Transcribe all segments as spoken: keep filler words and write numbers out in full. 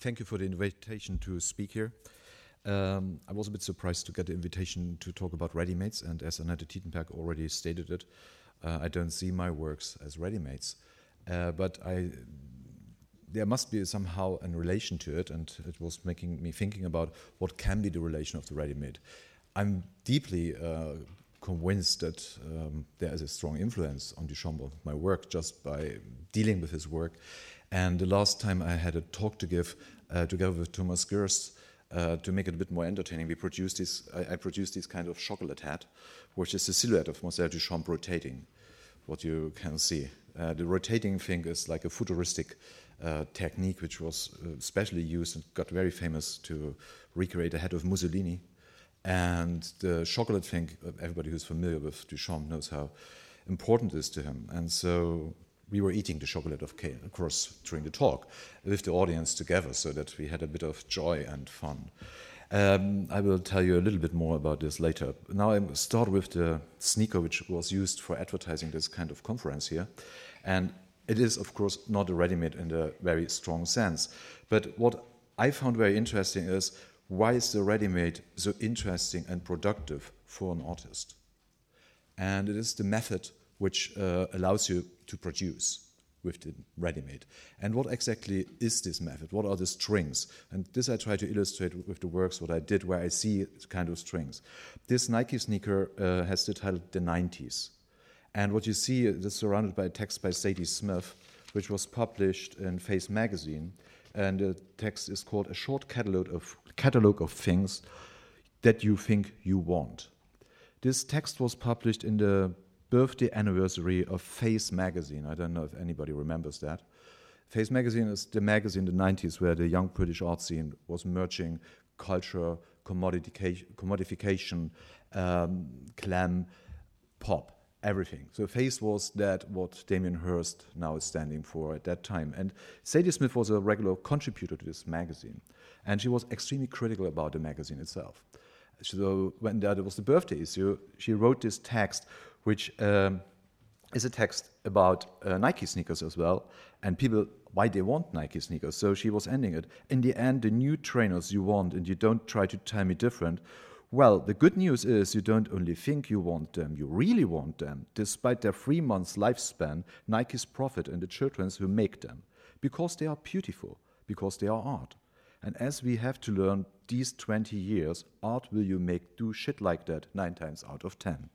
thank you for the invitation to speak here. Um, I was a bit surprised to get the invitation to talk about ready-mades, and as Annette Tietenberg already stated it, uh, I don't see my works as ready-mades. Uh, but I, there must be somehow a relation to it, and it was making me thinking about what can be the relation of the ready-made. I'm deeply uh, convinced that um, there is a strong influence on Duchamp of my work just by dealing with his work. And the last time I had a talk to give uh, together with Thomas Gerst uh, to make it a bit more entertaining, we produced this, I, I produced this kind of chocolate hat, which is the silhouette of Marcel Duchamp rotating, what you can see. Uh, the rotating thing is like a futuristic uh, technique which was uh, specially used and got very famous to recreate the head of Mussolini. And the chocolate thing, everybody who's familiar with Duchamp knows how important it is to him. And so we were eating the chocolate, of course, during the talk with the audience together so that we had a bit of joy and fun. Um, I will tell you a little bit more about this later. Now I start with the sneaker which was used for advertising this kind of conference here. And it is, of course, not a ready-made in a very strong sense. But what I found very interesting is, why is the ready-made so interesting and productive for an artist? And it is the method which uh, allows you to produce with the ready-made. And what exactly is this method? What are the strings? And this I try to illustrate with the works what I did, where I see kind of strings. This Nike sneaker uh, has the title The nineties. And what you see is surrounded by a text by Sadie Smith, which was published in Face magazine. And the text is called A Short Catalogue of, Catalogue of Things That You Think You Want. This text was published in the birthday anniversary of Face magazine. I don't know if anybody remembers that. Face magazine is the magazine in the nineties where the young British art scene was merging culture, commodification, um, glam, pop. Everything. So Face was that what Damien Hirst now is standing for at that time. And Sadie Smith was a regular contributor to this magazine. And she was extremely critical about the magazine itself. So when there was the birthday issue, she wrote this text, which um, is a text about uh, Nike sneakers as well. And people, why they want Nike sneakers. So she was ending it. In the end, the new trainers you want, and you don't try to tell me different. Well, the good news is you don't only think you want them, you really want them, despite their three months lifespan, Nike's profit and the children's who make them, because they are beautiful, because they are art. And as we have to learn these twenty years, art will you make do shit like that nine times out of ten.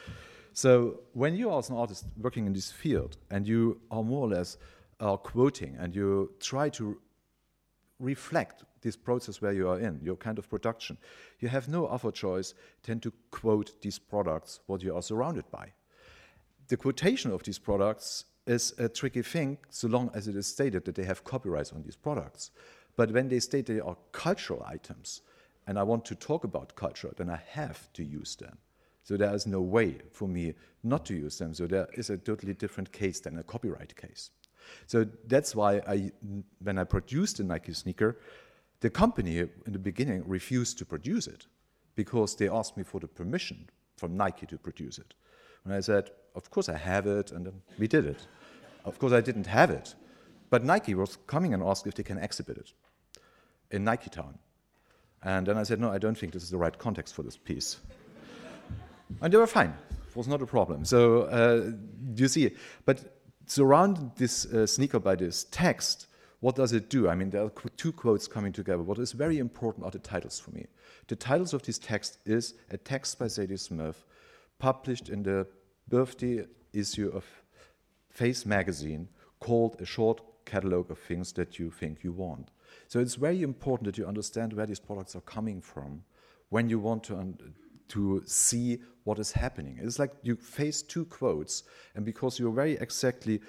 So when you are as an artist working in this field and you are more or less uh, quoting and you try to reflect this process where you are in, your kind of production, you have no other choice than to quote these products, what you are surrounded by. The quotation of these products is a tricky thing, so long as it is stated that they have copyrights on these products. But when they state they are cultural items, and I want to talk about culture, then I have to use them. So there is no way for me not to use them. So there is a totally different case than a copyright case. So that's why I, when I produced the Nike sneaker, the company in the beginning refused to produce it because they asked me for the permission from Nike to produce it. And I said, of course I have it, and then we did it. Of course I didn't have it, but Nike was coming and asked if they can exhibit it in Nike Town. And then I said, no, I don't think this is the right context for this piece. And they were fine. It was not a problem. So uh, you see, but surround this uh, sneaker by this text, what does it do? I mean, there are two quotes coming together. What is very important are the titles for me. The titles of this text is a text by Sadie Smith, published in the birthday issue of Face magazine, called A Short Catalogue of Things That You Think You Want. So it's very important that you understand where these products are coming from when you want to, un- to see what is happening. It's like you face two quotes, and because you very exactly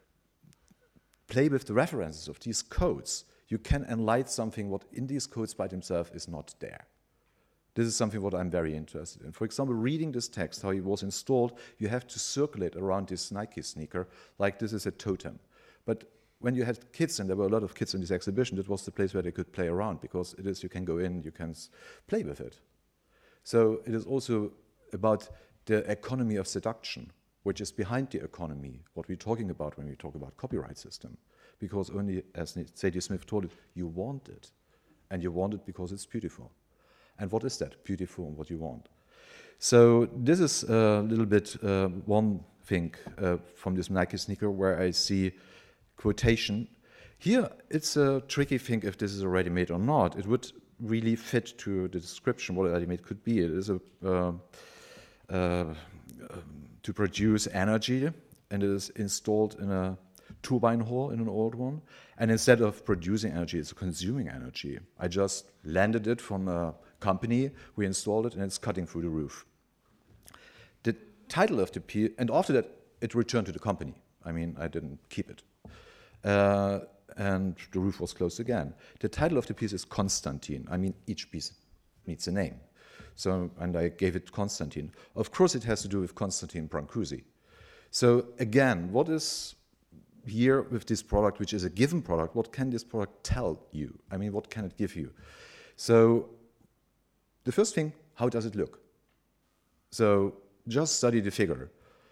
play with the references of these codes, you can enlighten something what in these codes by themselves is not there. This is something what I'm very interested in. For example, reading this text, how it was installed, you have to circulate around this Nike sneaker like this is a totem. But when you had kids, and there were a lot of kids in this exhibition, it was the place where they could play around, because it is, you can go in, you can play with it. So it is also about the economy of seduction, which is behind the economy, what we're talking about when we talk about copyright system. because only, as Zadie Smith told it, you want it. And you want it because it's beautiful. And what is that? Beautiful and what you want. So this is a little bit uh, one thing uh, from this Nike sneaker where I see quotation. Here, it's a tricky thing if this is a ready-made or not. It would really fit to the description what a ready-made could be. It is a, uh, uh, to produce energy, and it is installed in a turbine hall in an old one. And instead of producing energy, it's consuming energy. I just landed it from a company, we installed it, and it's cutting through the roof. The title of the piece, and after that, it returned to the company. I mean, I didn't keep it. Uh, and the roof was closed again. The title of the piece is Konstantin. I mean, each piece needs a name. So, and I gave it Konstantin. Of course, it has to do with Konstantin Brancusi. So again, what is here with this product, which is a given product, what can this product tell you? I mean, what can it give you? So the first thing, how does it look? So just study the figure.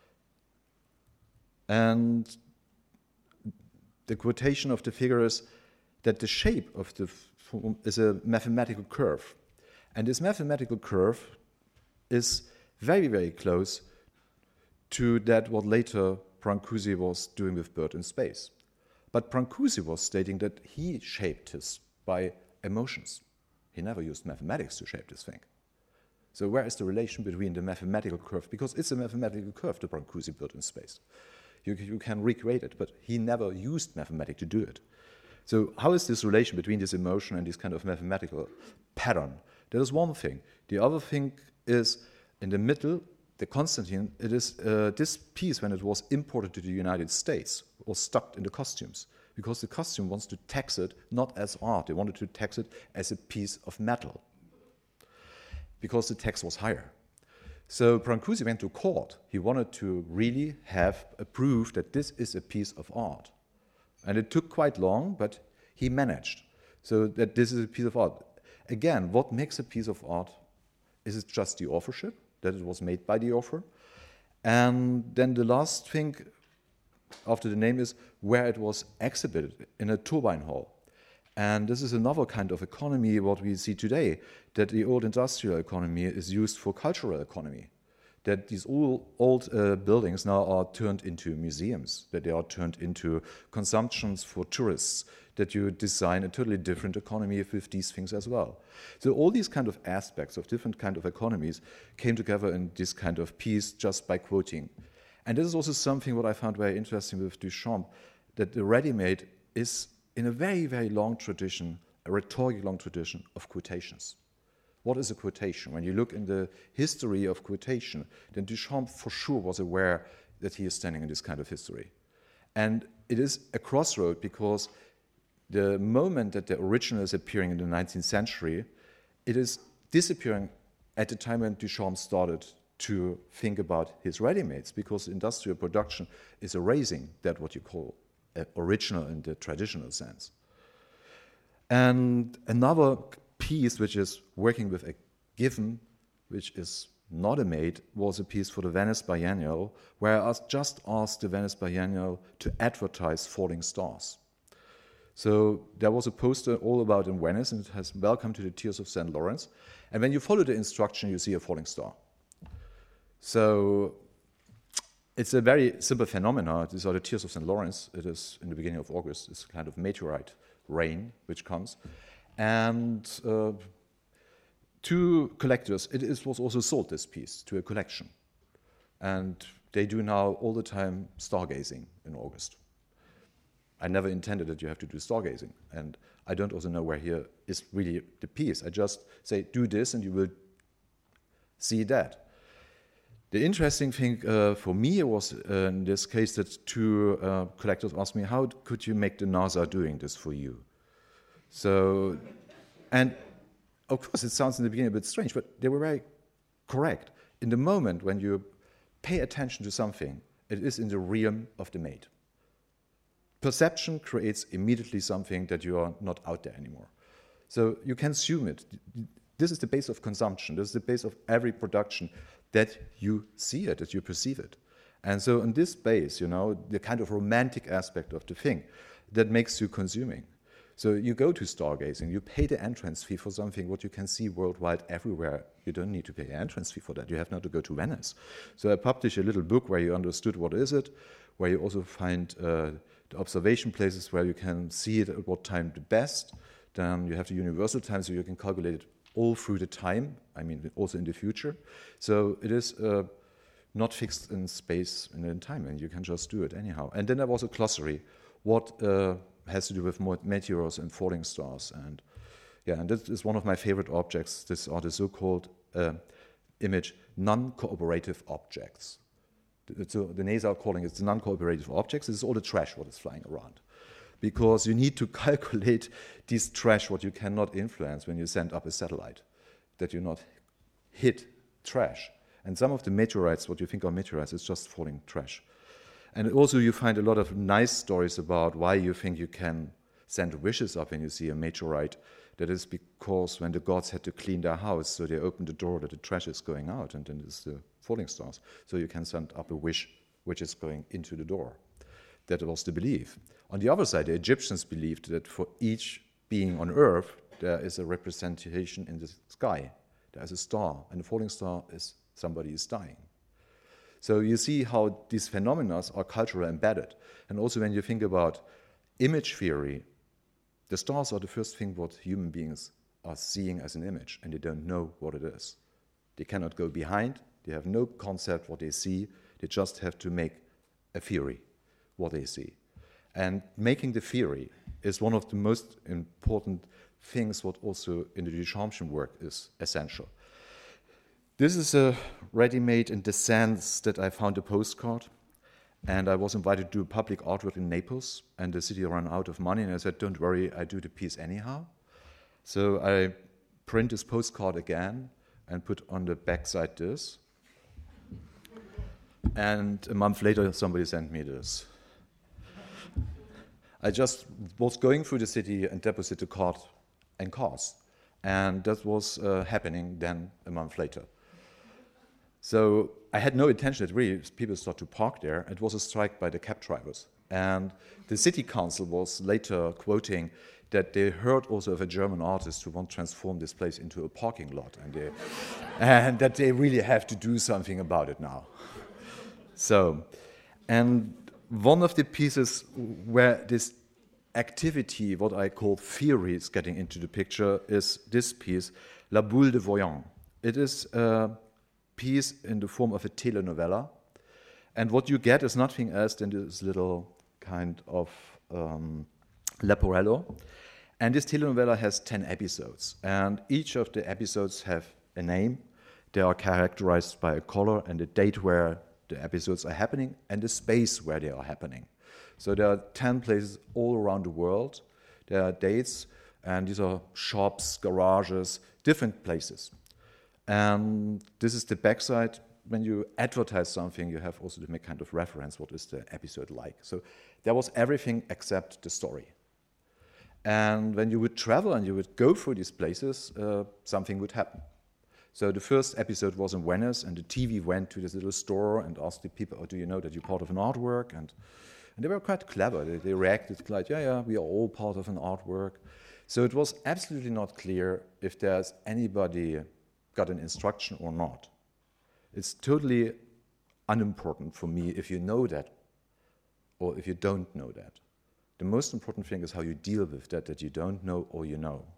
And the quotation of the figure is that the shape of the form is a mathematical curve. And this mathematical curve is very, very close to that what later Brancusi was doing with Bird in Space. But Brancusi was stating that he shaped his by emotions. He never used mathematics to shape this thing. So where is the relation between the mathematical curve? Because it's a mathematical curve, the Brancusi Bird in Space. You, you can recreate it, but he never used mathematics to do it. So how is this relation between this emotion and this kind of mathematical pattern? That is one thing. The other thing is, in the middle, the Konstantin, it is uh, this piece, when it was imported to the United States, was stuck in the costumes, because the costume wants to tax it not as art, they wanted to tax it as a piece of metal, because the tax was higher. So Brancusi went to court. He wanted to really have a proof that this is a piece of art. And it took quite long, but he managed. So that this is a piece of art. Again, what makes a piece of art? Is it just the authorship, that it was made by the author? And then the last thing after the name is where it was exhibited, in a turbine hall. And this is another kind of economy, what we see today, that the old industrial economy is used for cultural economy. That these old, old uh, buildings now are turned into museums, that they are turned into consumptions for tourists, that you design a totally different economy with these things as well. So all these kind of aspects of different kind of economies came together in this kind of piece just by quoting. And this is also something what I found very interesting with Duchamp, that the ready-made is in a very, very long tradition, a rhetoric long tradition of quotations. What is a quotation? When you look in the history of quotation, then Duchamp for sure was aware that he is standing in this kind of history. And it is a crossroad, because the moment that the original is appearing in the nineteenth century, it is disappearing at the time when Duchamp started to think about his ready-mades, because industrial production is erasing that what you call original in the traditional sense. And another piece which is working with a given, which is not a made, was a piece for the Venice Biennial, where I just asked the Venice Biennial to advertise falling stars. So there was a poster all about in Venice, and it has Welcome to the Tears of Saint Lawrence. And when you follow the instruction, you see a falling star. So it's a very simple phenomenon. These are the Tears of Saint Lawrence. It is in the beginning of August. It's a kind of meteorite rain which comes. And uh, to collectors, it is, was also sold, this piece, to a collection. And they do now all the time stargazing in August. I never intended that you have to do stargazing. And I don't also know where here is really the piece. I just say, do this and you will see that. The interesting thing uh, for me was uh, in this case that two uh, collectors asked me, how could you make the NASA doing this for you? So, and of course it sounds in the beginning a bit strange, but they were very correct. In the moment when you pay attention to something, it is in the realm of the made. Perception creates immediately something that you are not out there anymore. So you can assume it. This is the base of consumption. This is the base of every production, that you see it, that you perceive it. And so in this base, you know, the kind of romantic aspect of the thing, that makes you consuming. So you go to stargazing, you pay the entrance fee for something what you can see worldwide everywhere. You don't need to pay an entrance fee for that. You have not to go to Venice. So I published a little book where you understood what is it, where you also find uh, the observation places where you can see it at what time the best. Then you have the universal time, so you can calculate it all through the time, I mean also in the future. So it is uh, not fixed in space and in time, and you can just do it anyhow. And then there was a glossary, what uh, has to do with meteors and falling stars. And yeah, and this is one of my favorite objects. These are the so-called uh, image non-cooperative objects. So the NASA are calling it the non-cooperative objects. This is all the trash what is flying around. Because you need to calculate this trash what you cannot influence when you send up a satellite, that you not hit trash. And some of the meteorites, what you think are meteorites, is just falling trash. And also you find a lot of nice stories about why you think you can send wishes up when you see a meteorite. That is because when the gods had to clean their house, so they opened the door that the trash is going out, and then it's the falling stars. So you can send up a wish which is going into the door. That was the belief. On the other side, the Egyptians believed that for each being on earth, there is a representation in the sky. There is a star, and the falling star is somebody is dying. So you see how these phenomena are culturally embedded. And also when you think about image theory, the stars are the first thing what human beings are seeing as an image, and they don't know what it is. They cannot go behind, they have no concept what they see, they just have to make a theory what they see. And making the theory is one of the most important things what also in the Duchampian work is essential. This is a ready-made in the sense that I found a postcard, and I was invited to do public artwork in Naples, and the city ran out of money, and I said, don't worry, I do the piece anyhow. So I print this postcard again and put on the backside this. And a month later, somebody sent me this. I just was going through the city and deposited the card in cars. And that was uh, happening then a month later. So I had no intention that really people start to park there. It was a strike by the cab drivers. And the city council was later quoting that they heard also of a German artist who want to transform this place into a parking lot. And, they, and that they really have to do something about it now. So, and one of the pieces where this activity, what I call theory, is getting into the picture is this piece, La Boule de Voyant. It is a piece in the form of a telenovela. And what you get is nothing else than this little kind of um, Leporello. And this telenovela has ten episodes. And each of the episodes have a name. They are characterized by a color and a date where the episodes are happening, and the space where they are happening. So there are ten places all around the world. There are dates, and these are shops, garages, different places. And this is the backside. When you advertise something, you have also to make kind of reference, what is the episode like. So there was everything except the story. And when you would travel and you would go through these places, uh, something would happen. So the first episode was in Venice, and the T V went to this little store and asked the people, oh, do you know that you're part of an artwork? And, and they were quite clever. They, they reacted like, yeah, yeah, we are all part of an artwork. So it was absolutely not clear if there's anybody got an instruction or not. It's totally unimportant for me if you know that or if you don't know that. The most important thing is how you deal with that, that you don't know or you know.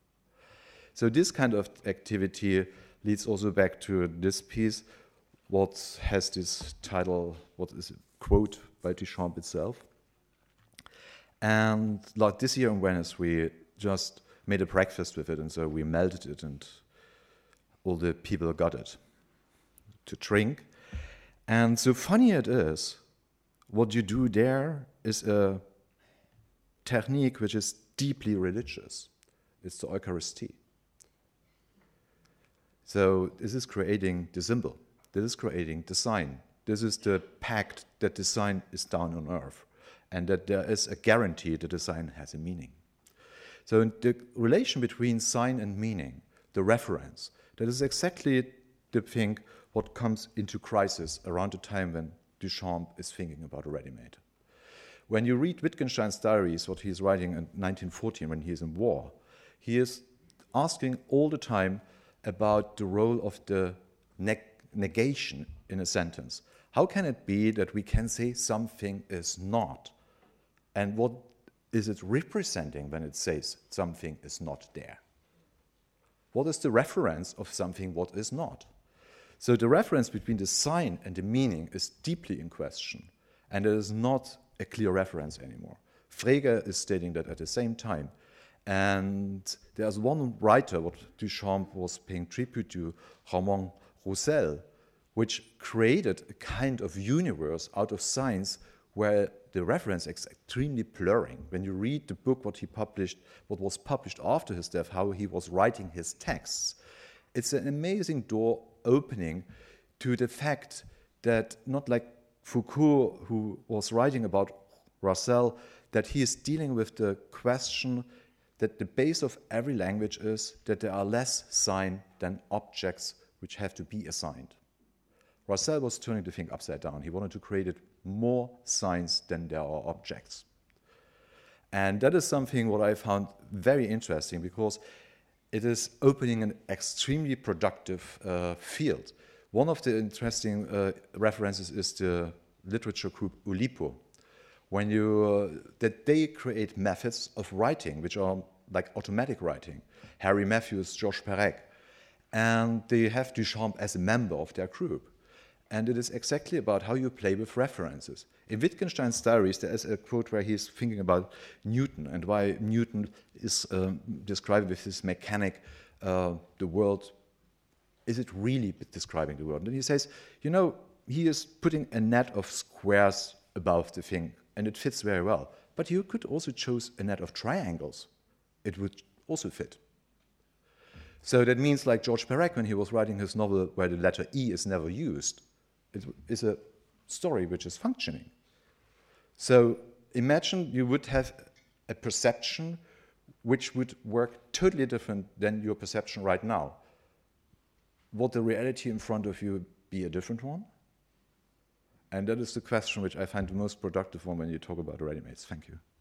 So this kind of activity leads also back to this piece, what has this title, what is a quote by Duchamp itself. And like this year in Venice, we just made a breakfast with it, and so we melted it, and all the people got it to drink. And so funny it is, what you do there is a technique which is deeply religious. It's the Eucharistie. So this is creating the symbol. This is creating the sign. This is the pact that the sign is down on earth, and that there is a guarantee that the sign has a meaning. So in the relation between sign and meaning, the reference, that is exactly the thing what comes into crisis around the time when Duchamp is thinking about a ready-made. when you read Wittgenstein's diaries, what he's writing in nineteen fourteen when he is in war, he is asking all the time about the role of the neg negation in a sentence. How can it be that we can say something is not? And what is it representing when it says something is not there? What is the reference of something what is not? So the reference between the sign and the meaning is deeply in question, and it is not a clear reference anymore. Frege is stating that at the same time. And there's one writer, what Duchamp was paying tribute to, Ramon Roussel, which created a kind of universe out of science where the reference is extremely blurring. When you read the book, what he published, what was published after his death, how he was writing his texts, it's an amazing door opening to the fact that, not like Foucault, who was writing about Roussel, that he is dealing with the question that the base of every language is that there are less signs than objects which have to be assigned. Roussel was turning the thing upside down. He wanted to create it more signs than there are objects. And that is something what I found very interesting, because it is opening an extremely productive uh, field. One of the interesting uh, references is the literature group Oulipo, when you, uh, that they create methods of writing which are like automatic writing. Harry Matthews, Georges Perec, and they have Duchamp as a member of their group. And it is exactly about how you play with references. In Wittgenstein's diaries, there is a quote where he's thinking about Newton and why Newton is um, describing with his mechanic uh, the world. Is it really describing the world? And he says, you know, he is putting a net of squares above the thing, and it fits very well. But you could also choose a net of triangles. It would also fit. So that means, like Georges Perec, when he was writing his novel where the letter E is never used, it is a story which is functioning. So imagine you would have a perception which would work totally different than your perception right now. Would the reality in front of you be a different one? And that is the question which I find the most productive one when you talk about ready-mades. Thank you.